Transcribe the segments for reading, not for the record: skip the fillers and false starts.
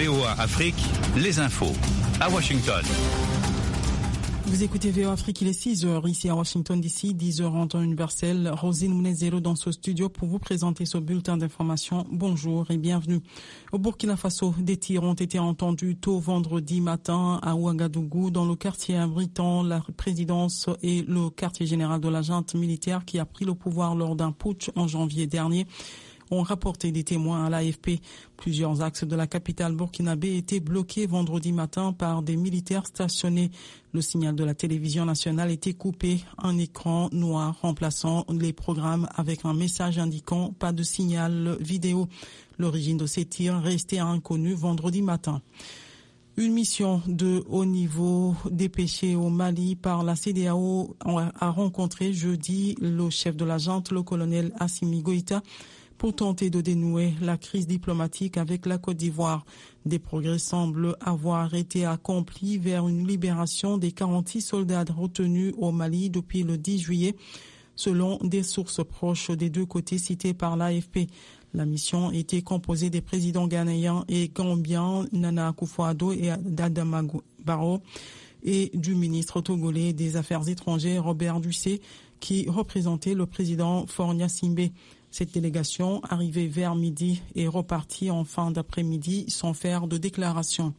VOA Afrique, les infos. À Washington. Vous écoutez VOA Afrique, il est 6h ici à Washington DC, 10h en temps universel. Rosine Mounezero dans ce studio pour vous présenter ce bulletin d'information. Bonjour et bienvenue. Au Burkina Faso, des tirs ont été entendus tôt vendredi matin à Ouagadougou, dans le quartier abritant la présidence et le quartier général de la junte militaire qui a pris le pouvoir lors d'un putsch en janvier dernier. Ont rapporté des témoins à l'AFP. Plusieurs axes de la capitale burkinabé étaient bloqués vendredi matin par des militaires stationnés. Le signal de la télévision nationale était coupé, un écran noir remplaçant les programmes avec un message indiquant pas de signal vidéo. L'origine de ces tirs restait inconnue vendredi matin. Une mission de haut niveau dépêchée au Mali par la CEDEAO a rencontré jeudi le chef de la junte, le colonel Assimi Goïta, pour tenter de dénouer la crise diplomatique avec la Côte d'Ivoire. Des progrès semblent avoir été accomplis vers une libération des 46 soldats retenus au Mali depuis le 10 juillet, selon des sources proches des deux côtés citées par l'AFP. La mission était composée des présidents ghanéens et gambiens Nana Akufo-Addo et Adama Barrow et du ministre togolais des Affaires étrangères Robert Dussé qui représentait le président Faure Gnassingbé. Cette délégation, arrivée vers midi, est repartie en fin d'après-midi sans faire de déclaration.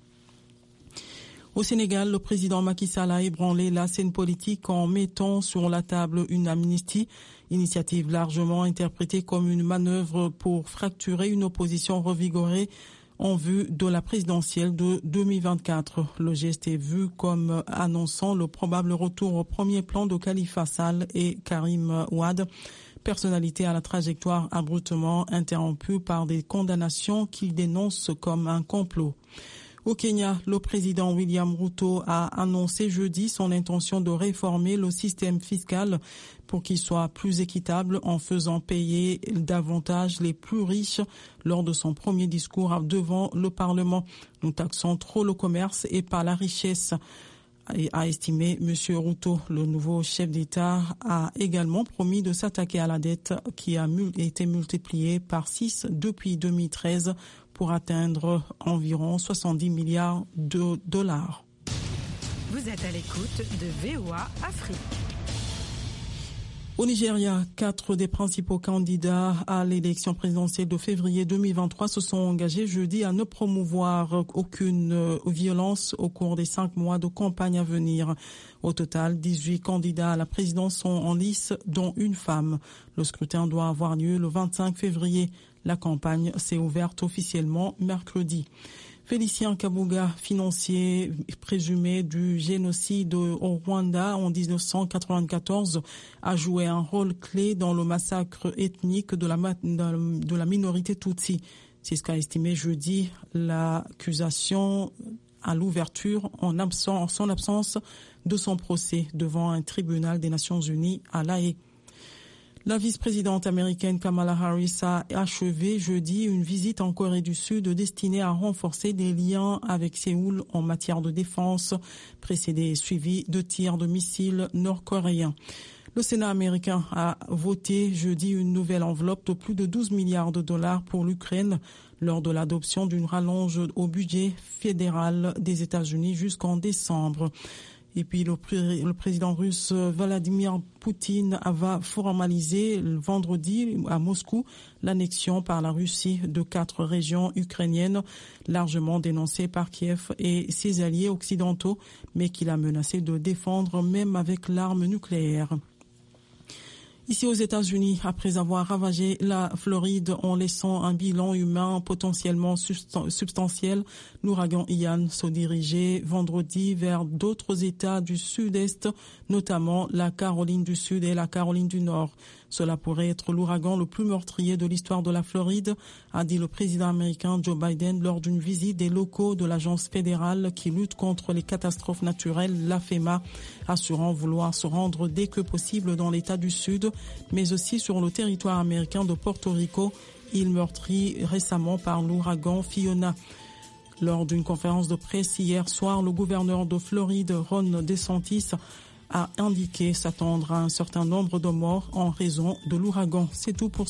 Au Sénégal, le président Macky Sall a ébranlé la scène politique en mettant sur la table une amnistie, initiative largement interprétée comme une manœuvre pour fracturer une opposition revigorée en vue de la présidentielle de 2024. Le geste est vu comme annonçant le probable retour au premier plan de Khalifa Sall et Karim Wade, personnalité à la trajectoire abruptement interrompue par des condamnations qu'il dénonce comme un complot. Au Kenya, le président William Ruto a annoncé jeudi son intention de réformer le système fiscal pour qu'il soit plus équitable en faisant payer davantage les plus riches lors de son premier discours devant le Parlement. Nous taxons trop le commerce et pas la richesse, a estimé M. Ruto. Le nouveau chef d'État a également promis de s'attaquer à la dette qui a été multipliée par 6 depuis 2013 pour atteindre environ 70 milliards de dollars. Vous êtes à l'écoute de VOA Afrique. Au Nigeria, 4 des principaux candidats à l'élection présidentielle de février 2023 se sont engagés jeudi à ne promouvoir aucune violence au cours des 5 mois de campagne à venir. Au total, 18 candidats à la présidence sont en lice, dont une femme. Le scrutin doit avoir lieu le 25 février. La campagne s'est ouverte officiellement mercredi. Félicien Kabuga, financier présumé du génocide au Rwanda en 1994, a joué un rôle clé dans le massacre ethnique de la minorité Tutsi. C'est ce qu'a estimé jeudi l'accusation à l'ouverture en son absence de son procès devant un tribunal des Nations Unies à La Haye. La vice-présidente américaine Kamala Harris a achevé jeudi une visite en Corée du Sud destinée à renforcer des liens avec Séoul en matière de défense, précédée et suivie de tirs de missiles nord-coréens. Le Sénat américain a voté jeudi une nouvelle enveloppe de plus de 12 milliards de dollars pour l'Ukraine lors de l'adoption d'une rallonge au budget fédéral des États-Unis jusqu'en décembre. Et puis le président russe Vladimir Poutine va formaliser le vendredi à Moscou l'annexion par la Russie de 4 régions ukrainiennes largement dénoncées par Kiev et ses alliés occidentaux, mais qu'il a menacé de défendre même avec l'arme nucléaire. Ici aux États-Unis, après avoir ravagé la Floride en laissant un bilan humain potentiellement substantiel, l'ouragan Ian se dirigeait vendredi vers d'autres États du Sud-Est, notamment la Caroline du Sud et la Caroline du Nord. Cela pourrait être l'ouragan le plus meurtrier de l'histoire de la Floride, a dit le président américain Joe Biden lors d'une visite des locaux de l'agence fédérale qui lutte contre les catastrophes naturelles, la FEMA, assurant vouloir se rendre dès que possible dans l'État du Sud, mais aussi sur le territoire américain de Porto Rico, île meurtrie récemment par l'ouragan Fiona. Lors d'une conférence de presse hier soir, le gouverneur de Floride, Ron DeSantis, a indiqué s'attendre à un certain nombre de morts en raison de l'ouragan. C'est tout pour